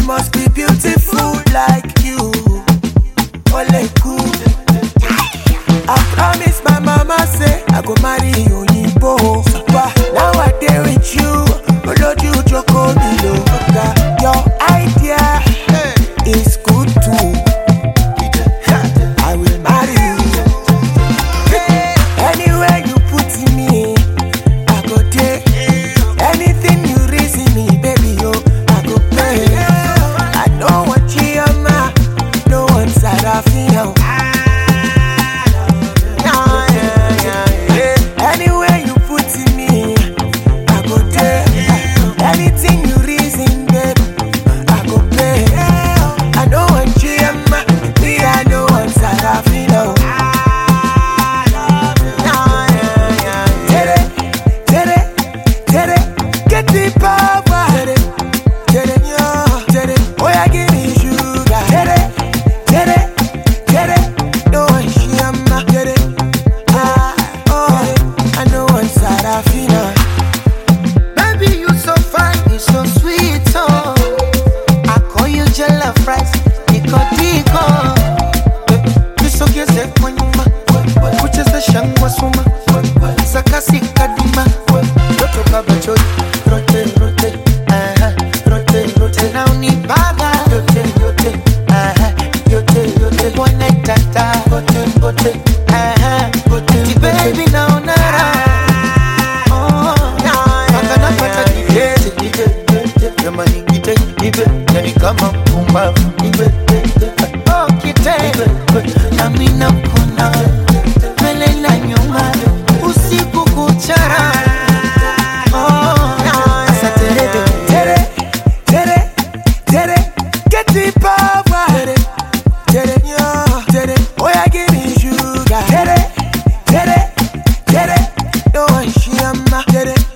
must be beautiful like you. Ole cool. I promise my mama say I go marry you, Oyinbo. Now I dey with you, Oloju Joko Milo. Your idea is good too. I will marry you. Anywhere you put me, I go take. Anything you reason me, baby, yo, I go pay. I don't want Chioma, no one Sarafina. Anywhere you put me, I go take. Anything you reason, baby, I go pay. I don't want Chioma, me I don't want Sarafina. Get the power. Oh yeah, give me sugar. No one shama. I know one Sarafina. Baby, you so fine, you so sweet, oh. I call you jollof rice, Nico. You so good, say when you ma. Which is the shangwa suma. Sakasi kaduma. Roto baba choi. Rotate, rotate. Now ni baba. Yote. One night tata. Gote. The baby now nara. Makana pata DJ. Yama ingite. Yani kama pumba. Oh kite. Nami na kuna. Mele na nyuma. Usiku kuchara. Get the power. Oh yeah, give me sugar. No one shama.